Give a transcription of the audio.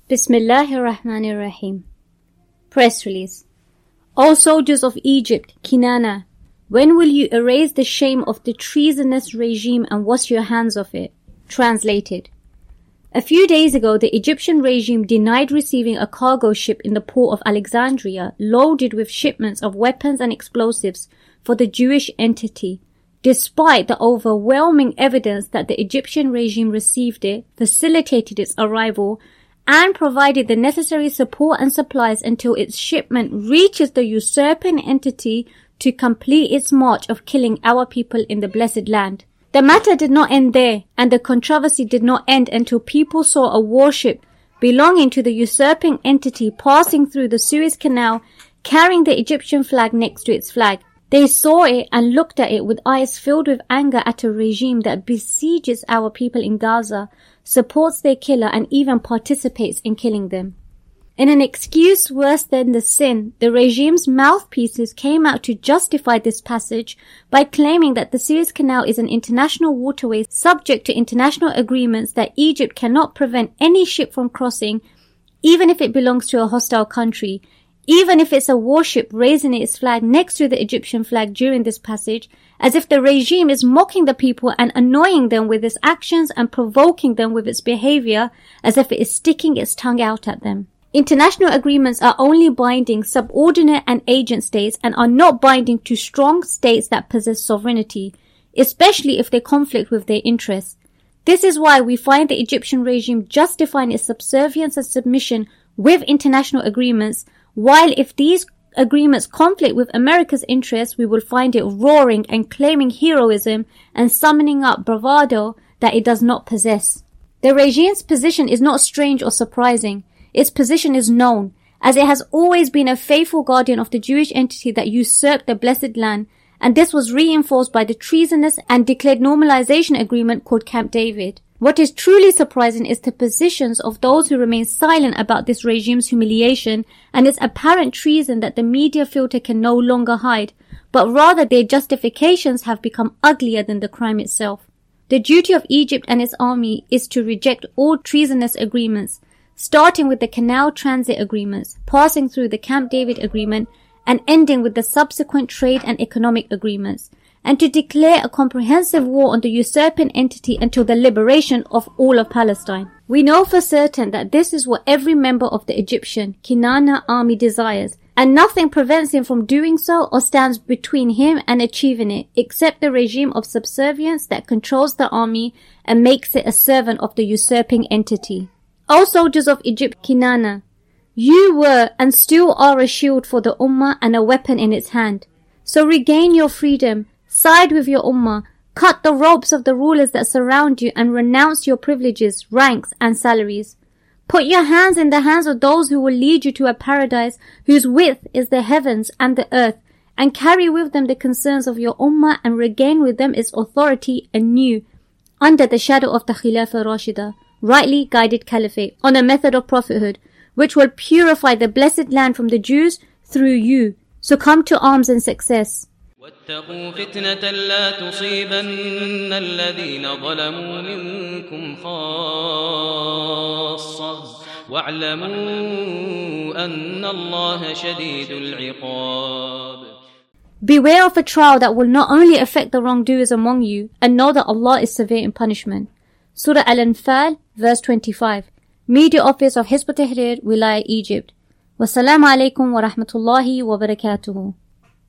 Bismillahir Rahmanir Rahim. Press release. O soldiers of Egypt, Kinana, when will you erase the shame of the treasonous regime and wash your hands of it? Translated. A few days ago, the Egyptian regime denied receiving a cargo ship in the port of Alexandria loaded with shipments of weapons and explosives for the Jewish entity, despite the overwhelming evidence that the Egyptian regime received it, facilitated its arrival, and provided the necessary support and supplies until its shipment reaches the usurping entity to complete its march of killing our people in the blessed land. The matter did not end there, and the controversy did not end until people saw a warship belonging to the usurping entity passing through the Suez Canal, carrying the Egyptian flag next to its flag. They saw it and looked at it with eyes filled with anger at a regime that besieges our people in Gaza, supports their killer, and even participates in killing them. In an excuse worse than the sin, the regime's mouthpieces came out to justify this passage by claiming that the Suez Canal is an international waterway subject to international agreements that Egypt cannot prevent any ship from crossing, even if it belongs to a hostile country, even if it's a warship raising its flag next to the Egyptian flag during this passage, as if the regime is mocking the people and annoying them with its actions and provoking them with its behavior, as if it is sticking its tongue out at them. International agreements are only binding subordinate and agent states and are not binding to strong states that possess sovereignty, especially if they conflict with their interests. This is why we find the Egyptian regime justifying its subservience and submission with international agreements, while if these agreements conflict with America's interests, we will find it roaring and claiming heroism and summoning up bravado that it does not possess. The regime's position is not strange or surprising. Its position is known, as it has always been a faithful guardian of the Jewish entity that usurped the blessed land, and this was reinforced by the treasonous and declared normalization agreement called Camp David. What is truly surprising is the positions of those who remain silent about this regime's humiliation and its apparent treason that the media filter can no longer hide, but rather their justifications have become uglier than the crime itself. The duty of Egypt and its army is to reject all treasonous agreements, starting with the Canal Transit Agreements, passing through the Camp David Agreement, and ending with the subsequent trade and economic agreements, and to declare a comprehensive war on the usurping entity until the liberation of all of Palestine. We know for certain that this is what every member of the Egyptian Kinana army desires, and nothing prevents him from doing so or stands between him and achieving it, except the regime of subservience that controls the army and makes it a servant of the usurping entity. O soldiers of Egypt, Kinana, you were and still are a shield for the Ummah and a weapon in its hand. So regain your freedom, side with your Ummah, cut the ropes of the rulers that surround you and renounce your privileges, ranks and salaries. Put your hands in the hands of those who will lead you to a paradise whose width is the heavens and the earth, and carry with them the concerns of your Ummah and regain with them its authority anew, under the shadow of the Khilafah Rashida, rightly guided caliphate, on a method of prophethood, which will purify the blessed land from the Jews through you. So come to arms in success. واتقوا فتنة لا تصيبن الذين ظلموا منكم خاصة واعلموا أن الله شديد العقاب. Beware of a trial that will not only affect the wrongdoers among you, and know that Allah is severe in punishment. Surah Al-Anfal, verse 25. Media Office of Hizb ut-Tahrir, Wilaya, Egypt. Wassalamu alaikum wa rahmatullahi wa barakatuhu.